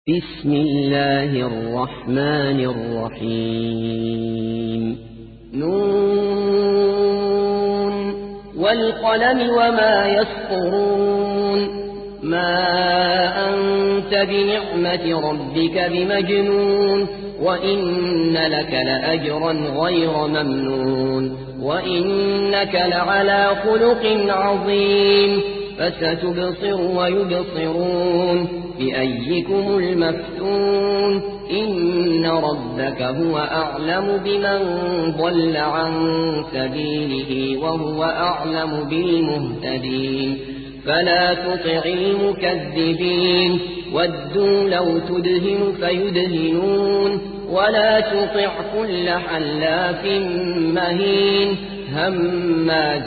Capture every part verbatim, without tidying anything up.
بسم الله الرحمن الرحيم نون والقلم وما يسطرون ما أنت بنعمة ربك بمجنون وإن لك لأجرا غير ممنون وإنك لعلى خلق عظيم فستبصر ويبصرون بأيكم المفتون إن ربك هو أعلم بمن ضل عن سبيله وهو أعلم بالمهتدين فلا تطع المكذبين ودوا لو تدهن فيدهنون ولا تطع كل حلاف مهين هماز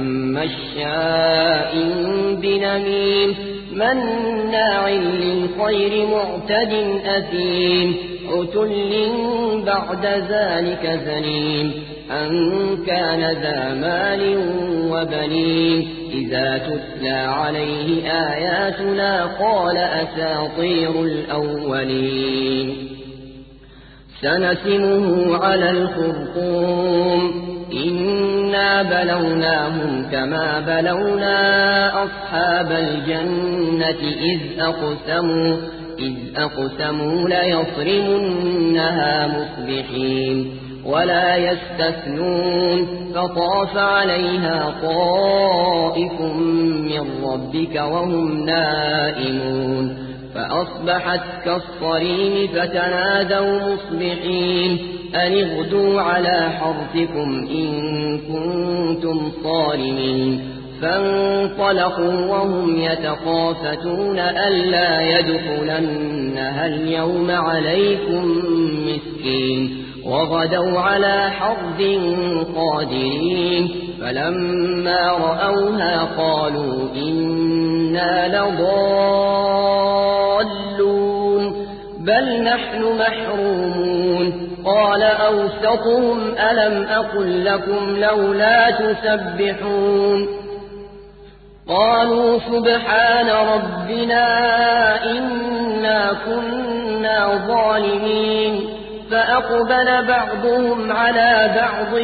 مشاء بنميم مناع للخير معتد أثيم عتل بعد ذلك زنيم أن كان ذا مال وبنين إذا تتلى عليه آياتنا قال أساطير الأولين سنسمه على الخرطوم إنا بلوناهم كما بلونا أصحاب الجنة إذ أقسموا, إذ أقسموا ليصرمنها مصبحين ولا يستثنون فطاف عليها طائف من ربك وهم نائمون فأصبحت كالصريم فتنادوا مصبحين أن اغدوا على حرثكم إن كنتم صارمين فانطلقوا وهم يتخافتون ألا يدخلنها اليوم عليكم مسكين وغدوا على حرد قادرين فلما رأوها قالوا إنا لضالون بل نحن محرومون قال أوسطهم ألم أقل لكم لولا تسبحون قالوا سبحان ربنا إنا كنا ظالمين فأقبل بعضهم على بعض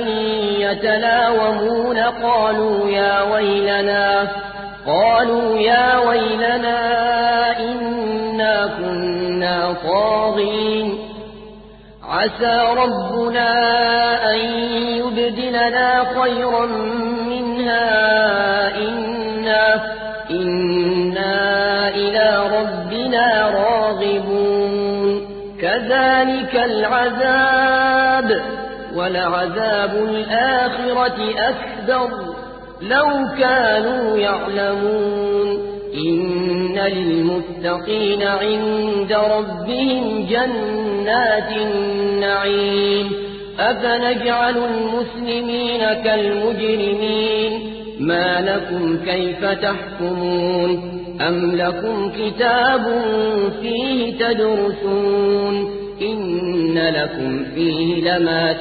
يتلاومون قالوا يا ويلنا قالوا يا ويلنا إنا كنا طاغين عسى ربنا أن يبدلنا خيرا منها إنا, إنا إلى ربنا راغبون كذلك العذاب ولعذاب الآخرة أكبر لو كانوا يعلمون إن للمتقين عند ربهم جنات النعيم أفنجعل المسلمين كالمجرمين ما لكم كيف تحكمون أم لكم كتاب فيه تدرسون إن لكم فيه لما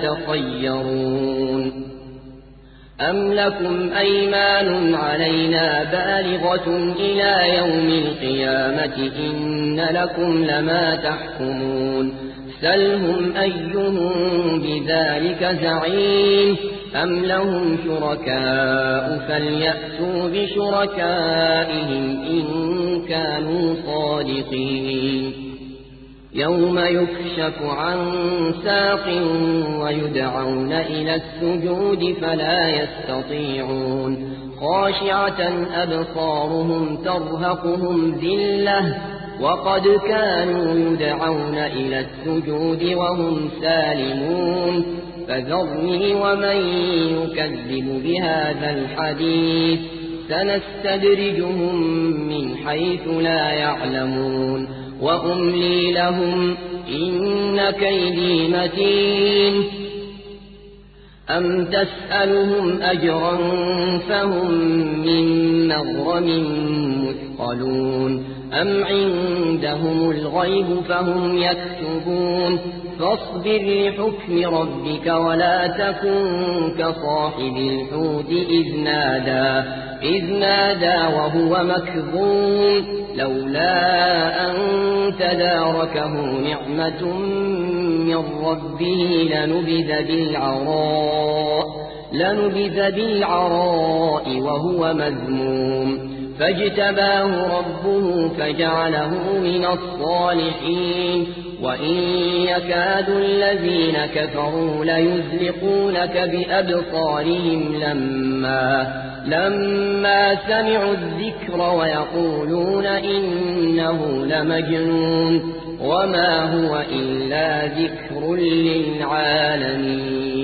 تخيرون أم لكم أيمان علينا بالغة إلى يوم القيامة إن لكم لما تحكمون سلهم أيهم بذلك زعيم أم لهم شركاء فليأتوا بشركائهم إن كانوا صادقين يوم يكشف عن ساق ويدعون إلى السجود فلا يستطيعون خاشعة أبصارهم ترهقهم ذلة وقد كانوا يدعون إلى السجود وهم سالمون فذرني ومن يكذب بهذا الحديث سنستدرجهم من حيث لا يعلمون وأملي لهم إن كيدي متين أم تسألهم أجرا فهم من مغرم مثقلون أم عندهم الغيب فهم يكتبون فاصبر لحكم ربك ولا تكن كصاحب الحوت إذ نادى إذ نادى وهو مكظوم لولا أن تداركه نعمة من ربه لنبذ بالعراء لنبذ بالعراء وهو مذموم فاجتباه ربه فجعله من الصالحين وإن يكاد الذين كفروا ليزلقونك بأبصارهم لما لما سمعوا الذكر ويقولون إنه لمجنون وما هو إلا ذكر للعالمين.